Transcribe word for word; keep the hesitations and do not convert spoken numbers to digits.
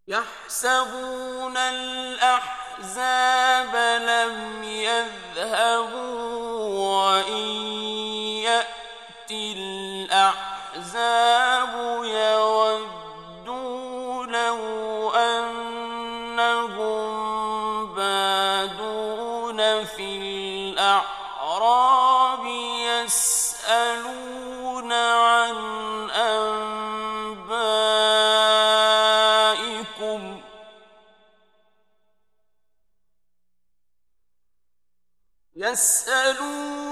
يحسبون الأحزاب لم يذهبوا وإن يأتي الأحزاب يودوا لو أنهم بادون في الأعراب يسألون عن أنبائكم يسألون